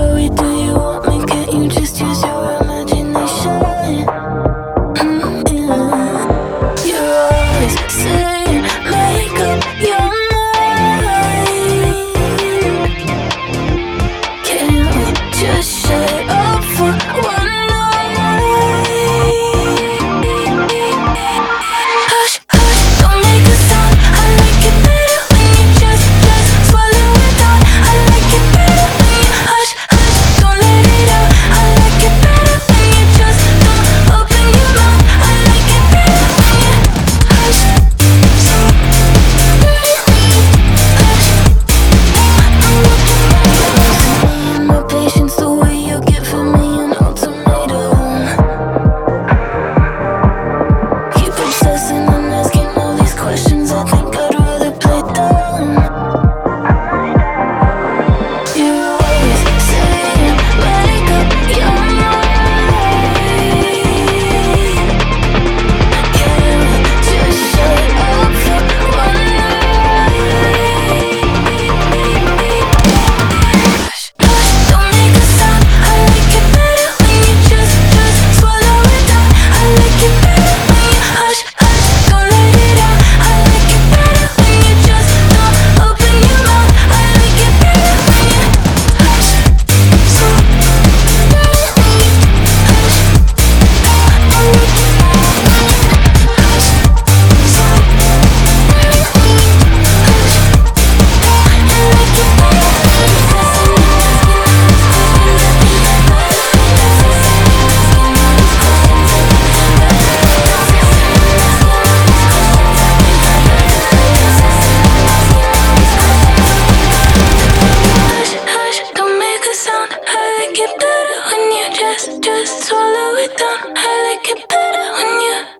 worry, do you want me? Can't you just use your imagination? Yeah. You're always saying, make up your mind. Can't we just shut up for one night? Hush, hush, don't make a sound. I like it better when you just swallow it down. I like it better when you hush, hush, don't let it out. I like it better when you just don't open your mouth. I like it better when you hush, hush. My patience, the way you give me an ultimatum. Keep obsessing and asking all these questions. I think I'd rather play dumb. You're always saying, make up your mind. Can we just shut up for one night? Hush, hush, don't make a sound. I like it better when you just swallow it down. I like it better when you hush, hush, don't let it out. I like it better when you just don't open your mouth. I like it better when you hush, hush, hush, don't make a sound. I like it better when you just swallow it down. I like it better when you